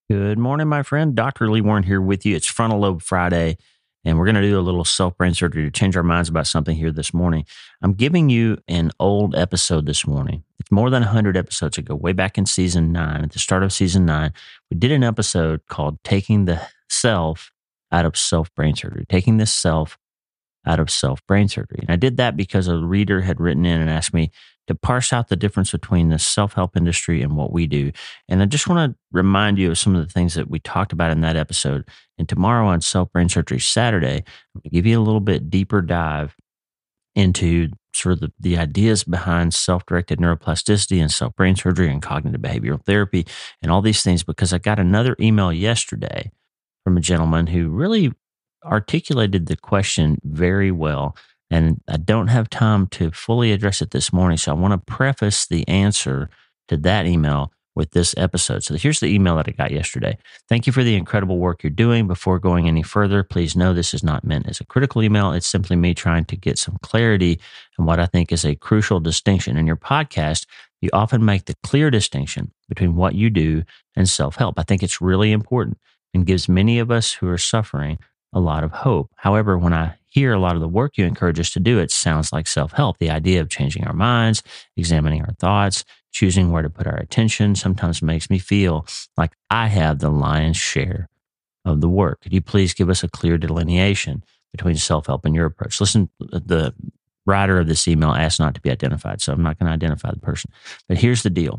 Good morning, my friend. Dr. Lee Warren here with you. It's Frontal Lobe Friday, and we're going to do a little self-brain surgery to change our minds about something here this morning. I'm giving you an old episode this morning. It's more than 100 episodes ago, way back in season 9. At the start of season 9, we did an episode called Taking the Self Out of Self-Brain Surgery. Taking the Self out of self-brain surgery. And I did that because a reader had written in and asked me to parse out the difference between the self-help industry and what we do. And I just want to remind you of some of the things that we talked about in that episode. And tomorrow on Self-Brain Surgery Saturday, I'm going to give you a little bit deeper dive into sort of the ideas behind self-directed neuroplasticity and self-brain surgery and cognitive behavioral therapy and all these things, because I got another email yesterday from a gentleman who really articulated the question very well. And I don't have time to fully address it this morning. So I want to preface the answer to that email with this episode. So here's the email that I got yesterday. Thank you for the incredible work you're doing. Before going any further, please know this is not meant as a critical email. It's simply me trying to get some clarity on what I think is a crucial distinction. In your podcast, you often make the clear distinction between what you do and self-help. I think it's really important and gives many of us who are suffering a lot of hope. However, when I hear a lot of the work you encourage us to do, it sounds like self-help. The idea of changing our minds, examining our thoughts, choosing where to put our attention sometimes makes me feel like I have the lion's share of the work. Could you please give us a clear delineation between self-help and your approach? Listen, the writer of this email asked not to be identified, so I'm not going to identify the person. But here's the deal.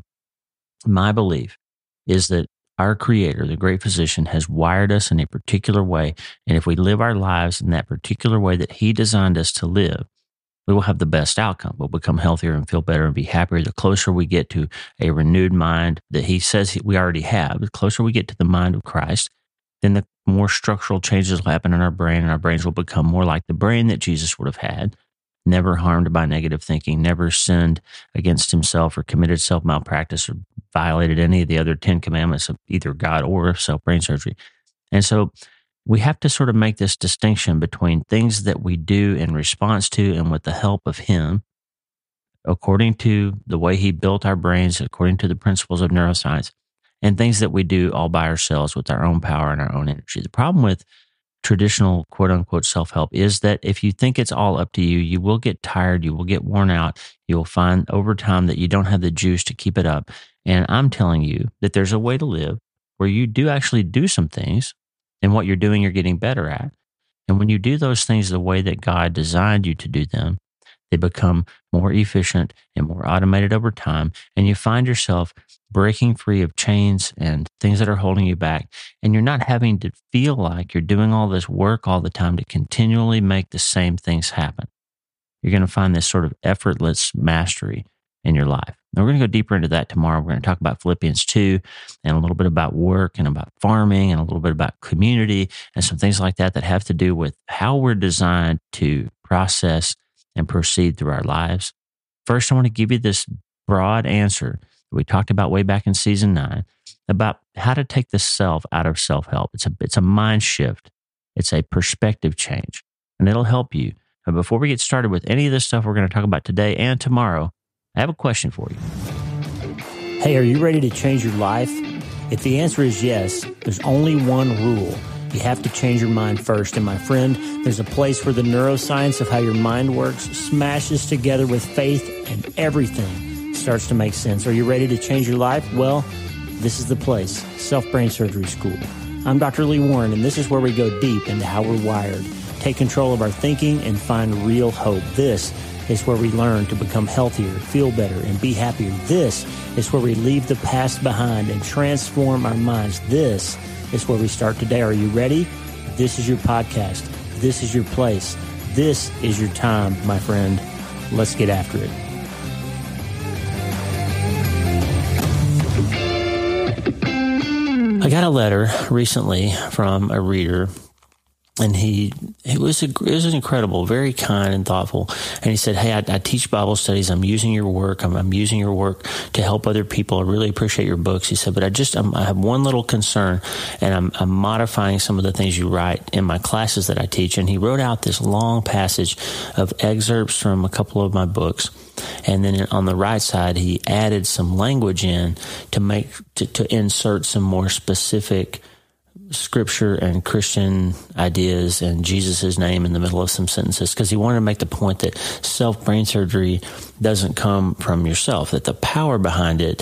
My belief is that our Creator, the great physician, has wired us in a particular way. And if we live our lives in that particular way that He designed us to live, we will have the best outcome. We'll become healthier and feel better and be happier. The closer we get to a renewed mind that He says we already have, the closer we get to the mind of Christ, then the more structural changes will happen in our brain, and our brains will become more like the brain that Jesus would have had. Never harmed by negative thinking, never sinned against himself or committed self-malpractice or violated any of the other 10 commandments of either God or self-brain surgery. And so we have to sort of make this distinction between things that we do in response to and with the help of Him, according to the way He built our brains, according to the principles of neuroscience, and things that we do all by ourselves with our own power and our own energy. The problem with traditional quote unquote self-help is that if you think it's all up to you, you will get tired, you will get worn out, you will find over time that you don't have the juice to keep it up. And I'm telling you that there's a way to live where you do actually do some things, and what you're doing, you're getting better at. And when you do those things the way that God designed you to do them, they become more efficient and more automated over time. And you find yourself breaking free of chains and things that are holding you back. And you're not having to feel like you're doing all this work all the time to continually make the same things happen. You're going to find this sort of effortless mastery in your life. Now, we're going to go deeper into that tomorrow. We're going to talk about Philippians 2 and a little bit about work and about farming and a little bit about community and some things like that that have to do with how we're designed to process and proceed through our lives. First, I want to give you this broad answer that we talked about way back in season 9 about how to take the self out of self-help. It's a mind shift. It's a perspective change, and it'll help you. But before we get started with any of this stuff we're going to talk about today and tomorrow, I have a question for you. Hey, are you ready to change your life? If the answer is yes, there's only one rule. You have to change your mind first. And my friend, there's a place where the neuroscience of how your mind works smashes together with faith, and everything starts to make sense. Are you ready to change your life? Well, this is the place, Self-Brain Surgery School. I'm Dr. Lee Warren, and this is where we go deep into how we're wired, take control of our thinking, and find real hope. This is where we learn to become healthier, feel better, and be happier. This is where we leave the past behind and transform our minds. This is where we start today. Are you ready? This is your podcast. This is your place. This is your time, my friend. Let's get after it. I got a letter recently from a reader And it was incredible, very kind and thoughtful. And he said, "Hey, I teach Bible studies. I'm using your work. I'm using your work to help other people. I really appreciate your books." He said, "But I have one little concern, and I'm modifying some of the things you write in my classes that I teach." And he wrote out this long passage of excerpts from a couple of my books. And then on the right side, he added some language in to insert some more specific Scripture and Christian ideas and Jesus' name in the middle of some sentences, because he wanted to make the point that self-brain surgery doesn't come from yourself, that the power behind it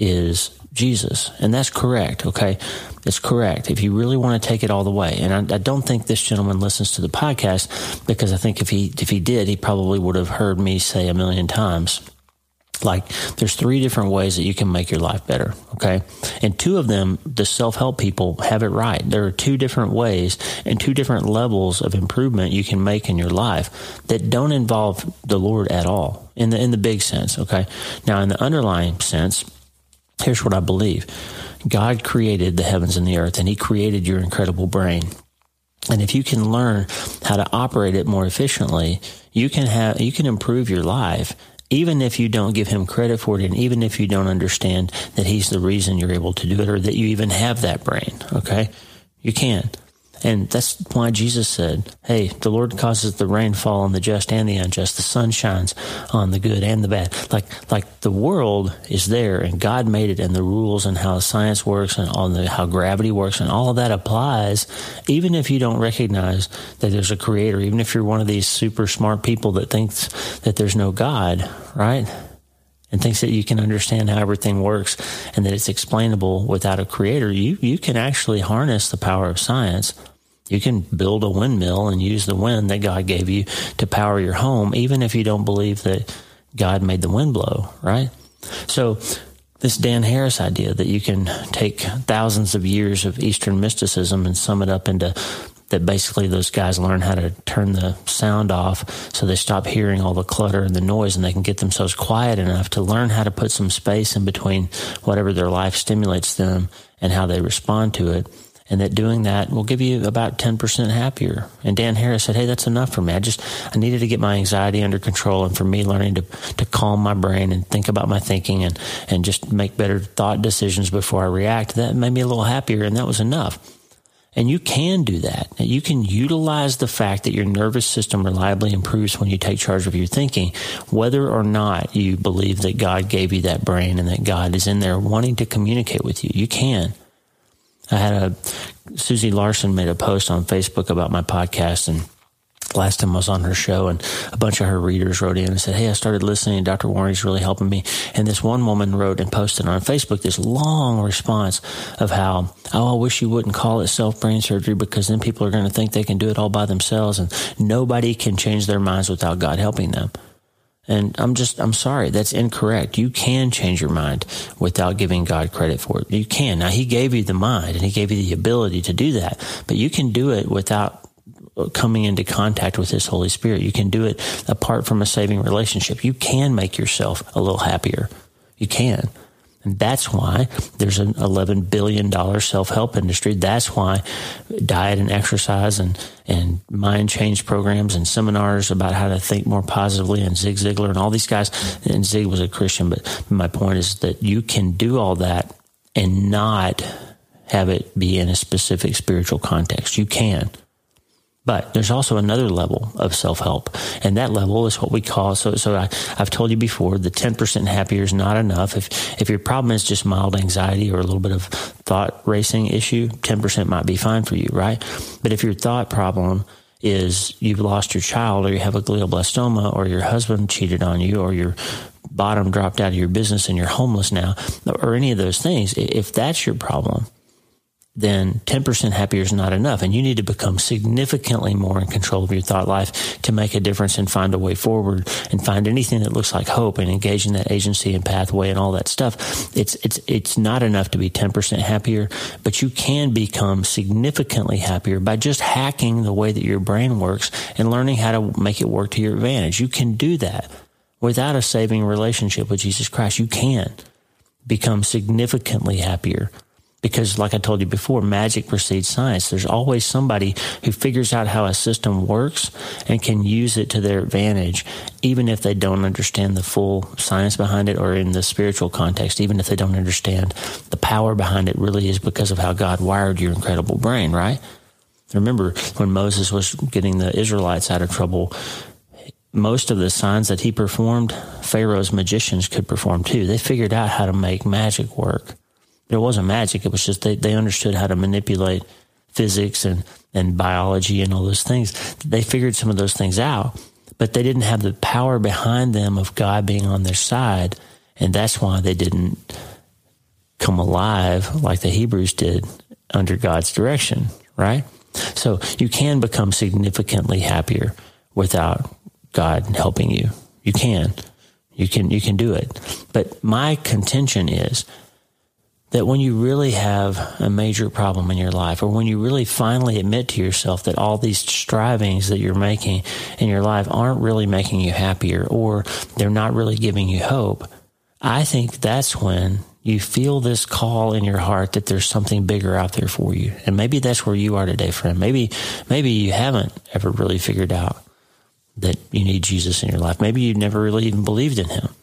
is Jesus. And that's correct, okay? It's correct if you really want to take it all the way. And I don't think this gentleman listens to the podcast, because I think if he did, he probably would have heard me say a million times, like, there's 3 different ways that you can make your life better, okay? And 2 of them, the self-help people have it right. There are 2 different ways and 2 different levels of improvement you can make in your life that don't involve the Lord at all, in the big sense, okay? Now, in the underlying sense, here's what I believe. God created the heavens and the earth, and he created your incredible brain. And if you can learn how to operate it more efficiently, you can improve your life, even if you don't give him credit for it, and even if you don't understand that he's the reason you're able to do it, or that you even have that brain, okay? You can. And that's why Jesus said, "Hey, the Lord causes the rain fall on the just and the unjust. The sun shines on the good and the bad." Like the world is there, and God made it, and the rules and how science works and how gravity works and all of that applies, even if you don't recognize that there's a creator, even if you're one of these super smart people that thinks that there's no God, right? And thinks that you can understand how everything works and that it's explainable without a creator. You can actually harness the power of science. You can build a windmill and use the wind that God gave you to power your home, even if you don't believe that God made the wind blow, right? So this Dan Harris idea that you can take thousands of years of Eastern mysticism and sum it up into that basically those guys learn how to turn the sound off so they stop hearing all the clutter and the noise, and they can get themselves quiet enough to learn how to put some space in between whatever their life stimulates them and how they respond to it. And that doing that will give you about 10% happier. And Dan Harris said, "Hey, that's enough for me. I needed to get my anxiety under control, and for me learning to calm my brain and think about my thinking and just make better thought decisions before I react. That made me a little happier, and that was enough." And you can do that. You can utilize the fact that your nervous system reliably improves when you take charge of your thinking, whether or not you believe that God gave you that brain and that God is in there wanting to communicate with you. You can. Susie Larson made a post on Facebook about my podcast, and last time I was on her show, and a bunch of her readers wrote in and said, "Hey, I started listening, and Dr. Warren's really helping me." And this one woman wrote and posted on Facebook this long response of how, "Oh, I wish you wouldn't call it self-brain surgery, because then people are going to think they can do it all by themselves, and nobody can change their minds without God helping them." And I'm sorry, that's incorrect. You can change your mind without giving God credit for it. You can. Now, he gave you the mind and he gave you the ability to do that, but you can do it without coming into contact with his Holy Spirit. You can do it apart from a saving relationship. You can make yourself a little happier. You can. And that's why there's an $11 billion self-help industry. That's why diet and exercise and mind change programs and seminars about how to think more positively, and Zig Ziglar and all these guys, and Zig was a Christian, but my point is that you can do all that and not have it be in a specific spiritual context. You can. But there's also another level of self-help, and that level is what we call, I've told you before, the 10% happier is not enough. If your problem is just mild anxiety or a little bit of thought racing issue, 10% might be fine for you, right? But if your thought problem is you've lost your child, or you have a glioblastoma, or your husband cheated on you, or your bottom dropped out of your business and you're homeless now, or any of those things, if that's your problem, then 10% happier is not enough. And you need to become significantly more in control of your thought life to make a difference and find a way forward and find anything that looks like hope and engage in that agency and pathway and all that stuff. It's not enough to be 10% happier, but you can become significantly happier by just hacking the way that your brain works and learning how to make it work to your advantage. You can do that without a saving relationship with Jesus Christ. You can become significantly happier Because like I told you before, magic precedes science. There's always somebody who figures out how a system works and can use it to their advantage, even if they don't understand the full science behind it, or in the spiritual context, even if they don't understand the power behind it really is because of how God wired your incredible brain, right? Remember when Moses was getting the Israelites out of trouble, most of the signs that he performed, Pharaoh's magicians could perform too. They figured out how to make magic work. It wasn't magic. It was just they understood how to manipulate physics and biology and all those things. They figured some of those things out, but they didn't have the power behind them of God being on their side, and that's why they didn't come alive like the Hebrews did under God's direction, right? So you can become significantly happier without God helping you. You can do it. But my contention is that when you really have a major problem in your life, or when you really finally admit to yourself that all these strivings that you're making in your life aren't really making you happier, or they're not really giving you hope, I think that's when you feel this call in your heart that there's something bigger out there for you. And maybe that's where you are today, friend. Maybe you haven't ever really figured out that you need Jesus in your life. Maybe you never really even believed in him.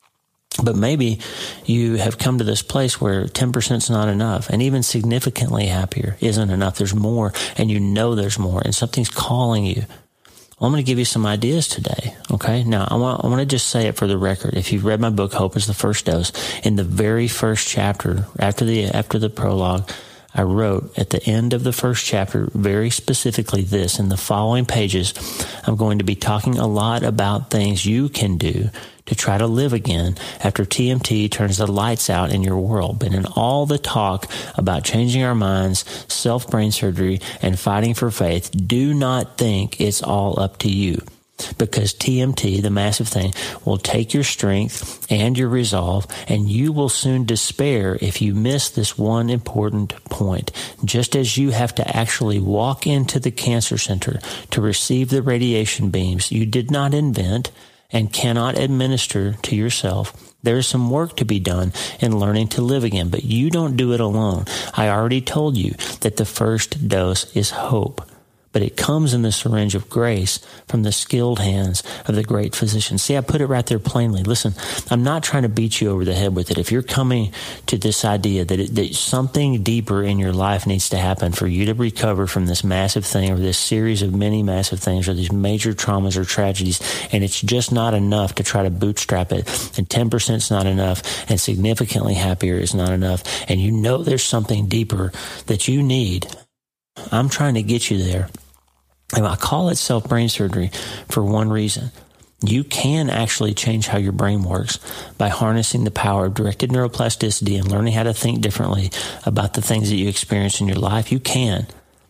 But maybe you have come to this place where 10% is not enough, and even significantly happier isn't enough. There's more, and you know there's more, and something's calling you. Well, I'm going to give you some ideas today, okay? Now, I want to just say it for the record. If you've read my book, Hope is the First Dose, in the very first chapter, after the prologue, I wrote at the end of the first chapter very specifically this. In the following pages, I'm going to be talking a lot about things you can do to try to live again after TMT turns the lights out in your world. But in all the talk about changing our minds, self-brain surgery, and fighting for faith, do not think it's all up to you. Because TMT, the massive thing, will take your strength and your resolve, and you will soon despair if you miss this one important point. Just as you have to actually walk into the cancer center to receive the radiation beams you did not invent and cannot administer to yourself, there is some work to be done in learning to live again, but you don't do it alone. I already told you that the first dose is hope, but it comes in the syringe of grace from the skilled hands of the great physician. See, I put it right there plainly. Listen, I'm not trying to beat you over the head with it. If you're coming to this idea that something deeper in your life needs to happen for you to recover from this massive thing, or this series of many massive things, or these major traumas or tragedies, and it's just not enough to try to bootstrap it, and 10% is not enough, and significantly happier is not enough, and you know there's something deeper that you need, I'm trying to get you there. And I call it self-brain surgery for one reason. You can actually change how your brain works by harnessing the power of directed neuroplasticity and learning how to think differently about the things that you experience in your life. You can.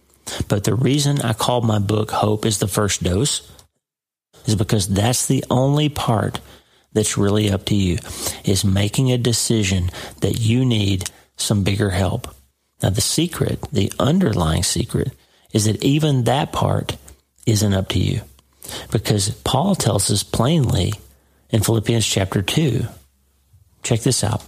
But the reason I called my book Hope is the First Dose is because that's the only part that's really up to you, is making a decision that you need some bigger help. Now, the secret, the underlying secret, is that even that part isn't up to you. Because Paul tells us plainly in Philippians chapter 2. Check this out.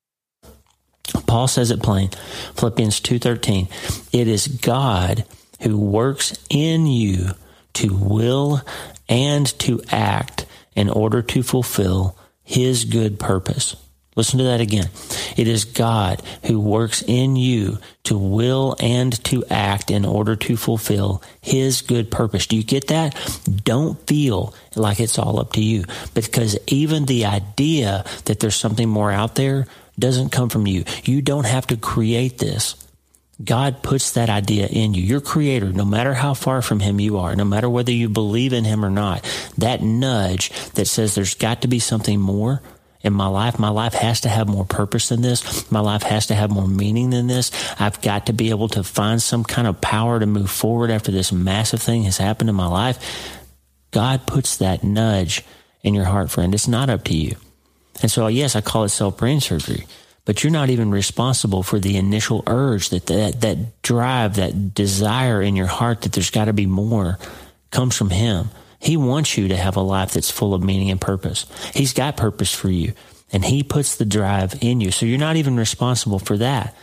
Paul says it plain. Philippians 2:13. It is God who works in you to will and to act in order to fulfill his good purpose. Listen to that again. It is God who works in you to will and to act in order to fulfill his good purpose. Do you get that? Don't feel like it's all up to you, because even the idea that there's something more out there doesn't come from you. You don't have to create this. God puts that idea in you. Your creator, no matter how far from him you are, no matter whether you believe in him or not, that nudge that says there's got to be something more in my life has to have more purpose than this. My life has to have more meaning than this. I've got to be able to find some kind of power to move forward after this massive thing has happened in my life. God puts that nudge in your heart, friend. It's not up to you. And so, yes, I call it self-brain surgery, but you're not even responsible for the initial urge, that drive, that desire in your heart that there's got to be more comes from him. He wants you to have a life that's full of meaning and purpose. He's got purpose for you, and he puts the drive in you. So you're not even responsible for that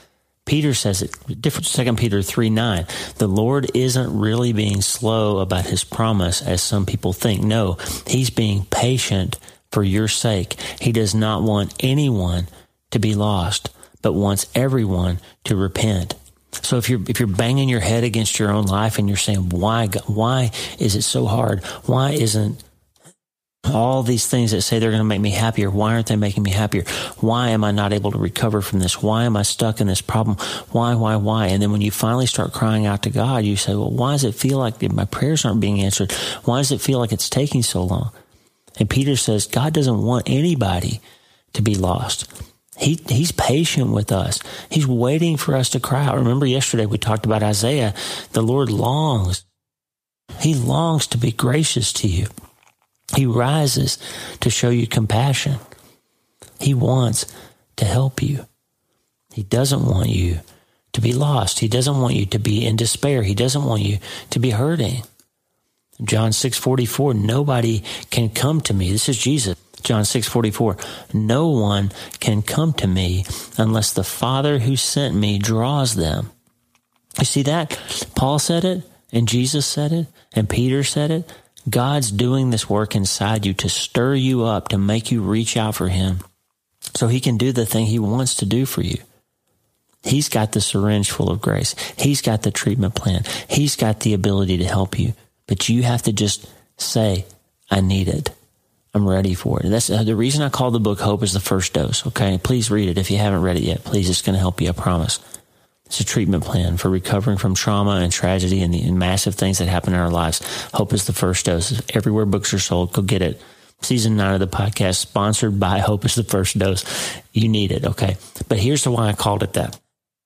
Peter says it different. 2 Peter 3:9. The Lord isn't really being slow about his promise as some people think. No, he's being patient for your sake. He does not want anyone to be lost, but wants everyone to repent. So if you're banging your head against your own life and you're saying, why is it so hard? Why isn't all these things that say they're going to make me happier, why aren't they making me happier? Why am I not able to recover from this? Why am I stuck in this problem? Why? And then when you finally start crying out to God, you say, well, why does it feel like my prayers aren't being answered? Why does it feel like it's taking so long? And Peter says, God doesn't want anybody to be lost. He's patient with us. He's waiting for us to cry out. Remember yesterday we talked about Isaiah. The Lord longs. He longs to be gracious to you. He rises to show you compassion. He wants to help you. He doesn't want you to be lost. He doesn't want you to be in despair. He doesn't want you to be hurting. John 6:44, nobody can come to me. This is Jesus. John 6:44, no one can come to me unless the Father who sent me draws them. You see that? Paul said it, and Jesus said it, and Peter said it. God's doing this work inside you to stir you up, to make you reach out for him so he can do the thing he wants to do for you. He's got the syringe full of grace. He's got the treatment plan. He's got the ability to help you. But you have to just say, I need it. I'm ready for it. And that's the reason I call the book Hope is the First Dose. Okay. Please read it. If you haven't read it yet, please, it's going to help you. I promise. It's a treatment plan for recovering from trauma and tragedy and the massive things that happen in our lives. Hope is the First Dose. Everywhere books are sold, go get it. Season 9 of the podcast, sponsored by Hope is the First Dose. You need it, okay? But here's why I called it that.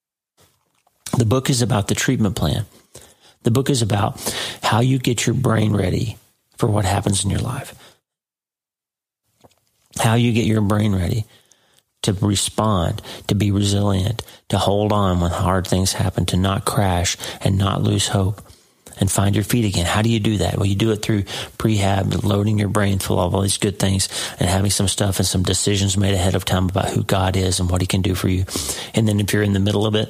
The book is about the treatment plan. The book is about how you get your brain ready for what happens in your life. How you get your brain ready to respond, to be resilient, to hold on when hard things happen, to not crash and not lose hope and find your feet again. How do you do that? Well, you do it through prehab, loading your brain full of all these good things and having some stuff and some decisions made ahead of time about who God is and what he can do for you. And then if you're in the middle of it,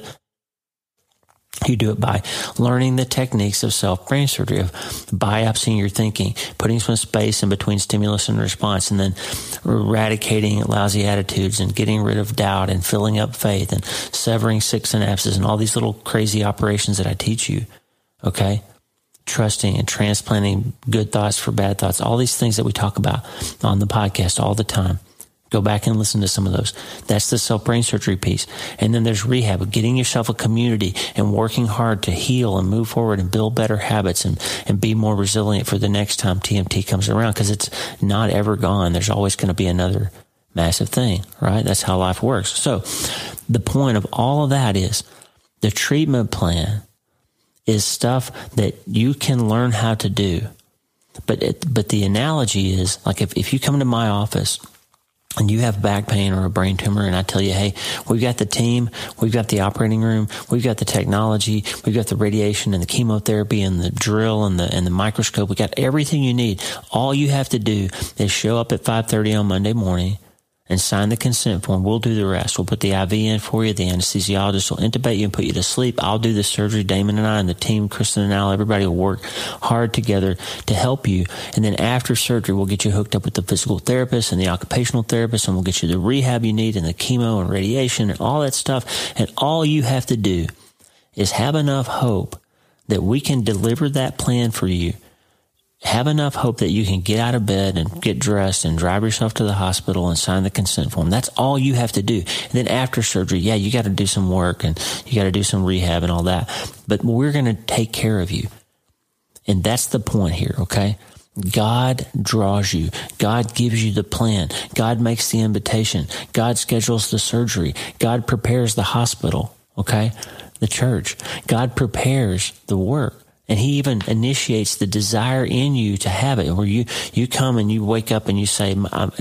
you do it by learning the techniques of self-brain surgery, of biopsying your thinking, putting some space in between stimulus and response, and then eradicating lousy attitudes and getting rid of doubt and filling up faith and severing sick synapses and all these little crazy operations that I teach you, okay? Trusting and transplanting good thoughts for bad thoughts, all these things that we talk about on the podcast all the time. Go back and listen to some of those. That's the self-brain surgery piece. And then there's rehab, getting yourself a community and working hard to heal and move forward and build better habits and be more resilient for the next time TMT comes around, because it's not ever gone. There's always going to be another massive thing, right? That's how life works. So the point of all of that is the treatment plan is stuff that you can learn how to do. But the analogy is like if you come into my office and you have back pain or a brain tumor, and I tell you, hey, we've got the team, we've got the operating room, we've got the technology, we've got the radiation and the chemotherapy and the drill and the microscope. We got everything you need. All you have to do is show up at 5:30 on Monday morning and sign the consent form. We'll do the rest. We'll put the IV in for you. The anesthesiologist will intubate you and put you to sleep. I'll do the surgery. Damon and I and the team, Kristen and Al, everybody will work hard together to help you. And then after surgery, we'll get you hooked up with the physical therapist and the occupational therapist, and we'll get you the rehab you need and the chemo and radiation and all that stuff. And all you have to do is have enough hope that we can deliver that plan for you. Have enough hope that you can get out of bed and get dressed and drive yourself to the hospital and sign the consent form. That's all you have to do. And then after surgery, yeah, you got to do some work and you got to do some rehab and all that. But we're going to take care of you. And that's the point here, okay? God draws you. God gives you the plan. God makes the invitation. God schedules the surgery. God prepares the hospital, okay? The church. God prepares the work. And he even initiates the desire in you to have it, where you come and you wake up and you say,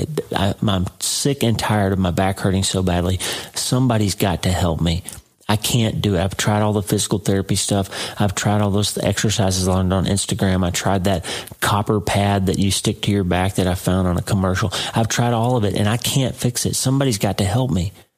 I'm sick and tired of my back hurting so badly. Somebody's got to help me. I can't do it. I've tried all the physical therapy stuff. I've tried all those exercises I learned on Instagram. I tried that copper pad that you stick to your back that I found on a commercial. I've tried all of it and I can't fix it. Somebody's got to help me.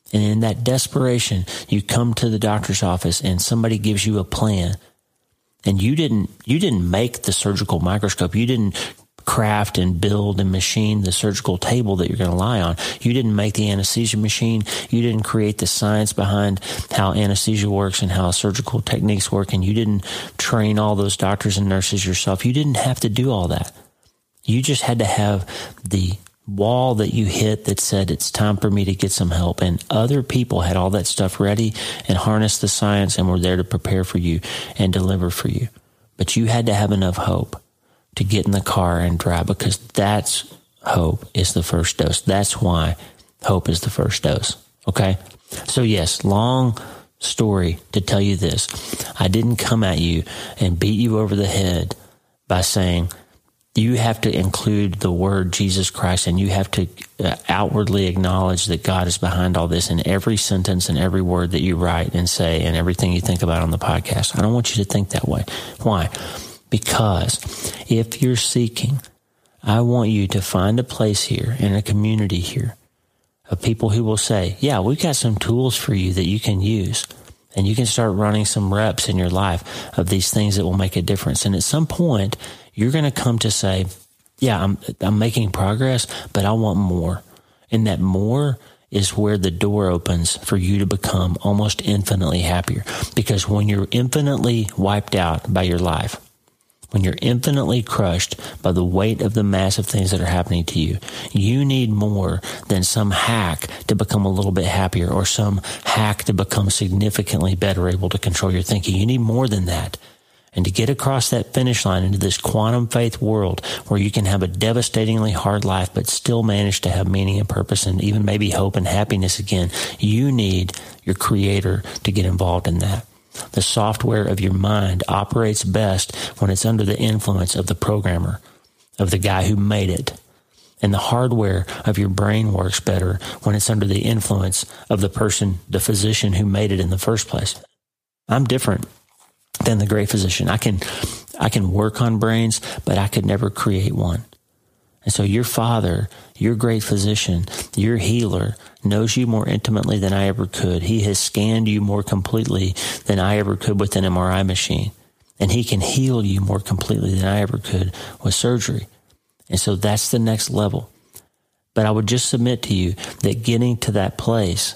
And in that desperation, you come to the doctor's office and somebody gives you a plan. And you didn't make the surgical microscope. You didn't craft and build and machine the surgical table that you're going to lie on. You didn't make the anesthesia machine. You didn't create the science behind how anesthesia works and how surgical techniques work. And you didn't train all those doctors and nurses yourself. You didn't have to do all that. You just had to have the wall that you hit that said, it's time for me to get some help. And other people had all that stuff ready and harnessed the science and were there to prepare for you and deliver for you. But you had to have enough hope to get in the car and drive, because that's hope is the first dose. That's why hope is the first dose. Okay? So yes, long story to tell you this. I didn't come at you and beat you over the head by saying, you have to include the word Jesus Christ, and you have to outwardly acknowledge that God is behind all this in every sentence and every word that you write and say and everything you think about on the podcast. I don't want you to think that way. Why? Because if you're seeking, I want you to find a place here in a community here of people who will say, yeah, we've got some tools for you that you can use. And you can start running some reps in your life of these things that will make a difference. And at some point, you're going to come to say, yeah, I'm making progress, but I want more. And that more is where the door opens for you to become almost infinitely happier. Because when you're infinitely wiped out by your life, when you're infinitely crushed by the weight of the massive things that are happening to you, you need more than some hack to become a little bit happier or some hack to become significantly better able to control your thinking. You need more than that. And to get across that finish line into this quantum faith world where you can have a devastatingly hard life but still manage to have meaning and purpose and even maybe hope and happiness again, you need your Creator to get involved in that. The software of your mind operates best when it's under the influence of the programmer, of the guy who made it. And the hardware of your brain works better when it's under the influence of the person, the physician who made it in the first place. I'm different than the great physician. I can work on brains, but I could never create one. And so your Father, your great physician, your healer, knows you more intimately than I ever could. He has scanned you more completely than I ever could with an MRI machine. And He can heal you more completely than I ever could with surgery. And so that's the next level. But I would just submit to you that getting to that place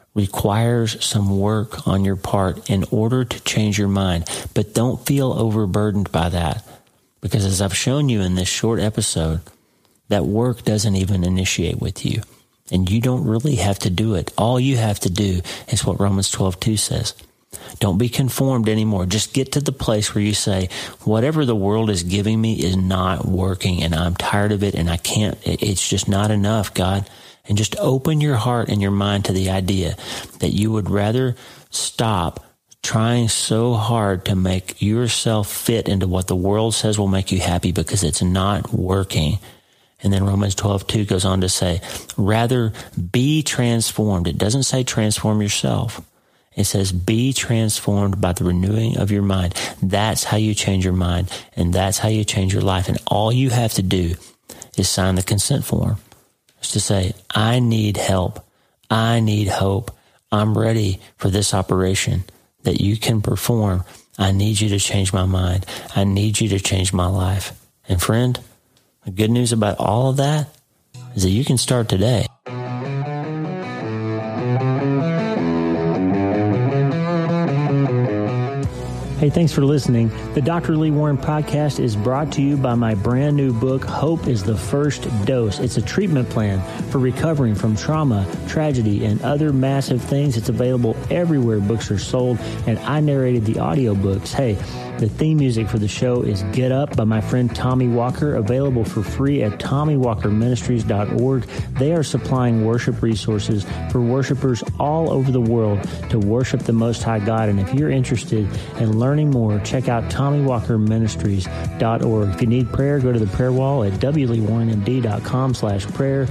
requires some work on your part in order to change your mind. But don't feel overburdened by that. Because as I've shown you in this short episode, that work doesn't even initiate with you. And you don't really have to do it. All you have to do is what Romans 12:2 says. Don't be conformed anymore. Just get to the place where you say, whatever the world is giving me is not working, and I'm tired of it, and I can't, it's just not enough, God. And just open your heart and your mind to the idea that you would rather stop trying so hard to make yourself fit into what the world says will make you happy because it's not working. And then Romans 12:2 goes on to say, rather be transformed. It doesn't say transform yourself. It says be transformed by the renewing of your mind. That's how you change your mind, and that's how you change your life. And all you have to do is sign the consent form. It's to say, I need help. I need hope. I'm ready for this operation that you can perform. I need you to change my mind. I need you to change my life. And friend, the good news about all of that is that you can start today. Hey, thanks for listening. The Dr. Lee Warren podcast is brought to you by my brand new book, Hope is the First Dose. It's a treatment plan for recovering from trauma, tragedy, and other massive things. It's available everywhere books are sold, and I narrated the audiobooks. Hey, the theme music for the show is Get Up by my friend Tommy Walker, available for free at TommyWalkerMinistries.org. They are supplying worship resources for worshipers all over the world to worship the Most High God. And if you're interested in learning more, check out TommyWalkerMinistries.org. If you need prayer, go to the prayer wall at wleewarrenmd.com/prayer,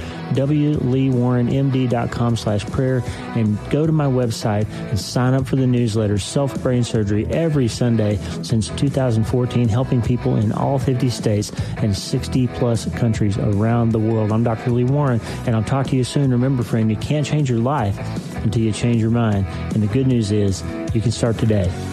wleewarrenmd.com/prayer, and go to my website and sign up for the newsletter, Self Brain Surgery, every Sunday since 2014, helping people in all 50 states and 60-plus countries around the world. I'm Dr. Lee Warren, and I'll talk to you soon. Remember, friend, you can't change your life, until you change your mind. And the good news is you can start today.